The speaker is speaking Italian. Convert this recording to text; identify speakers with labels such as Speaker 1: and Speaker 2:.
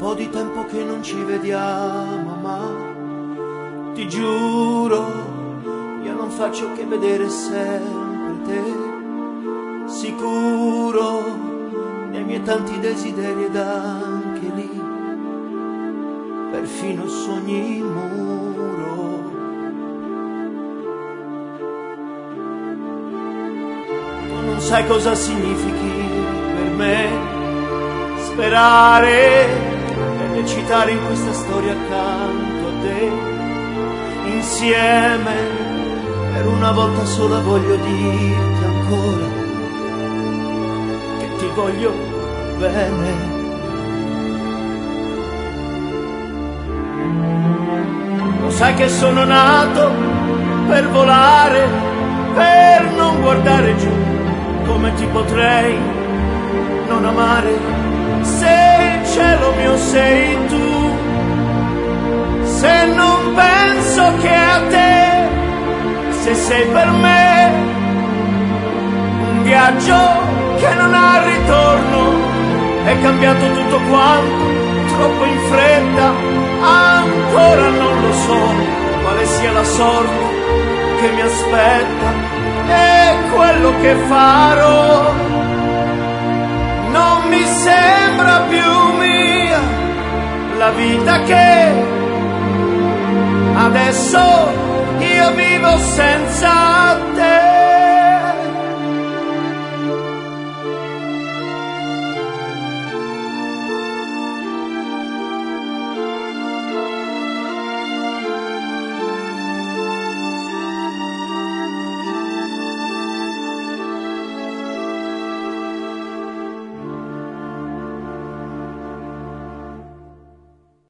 Speaker 1: po' di tempo che non ci vediamo, ma ti giuro, io non faccio che vedere sempre te, sicuro nei miei tanti desideri ed anche lì, perfino sogni in muro. Tu non sai cosa significhi per me sperare e recitare in questa storia accanto a te, insieme. Per una volta sola voglio dirti ancora che ti voglio bene. Lo sai che sono nato per volare, per non guardare giù, come ti potrei non amare, se il cielo mio sei tu, se non penso che a te, se sei per me un viaggio che non ha ritorno, è cambiato tutto quanto, troppo in fretta, ancora non lo so quale sia la sorte che mi aspetta e quello che farò. Non mi sembra più mia la vita che adesso io vivo senza te.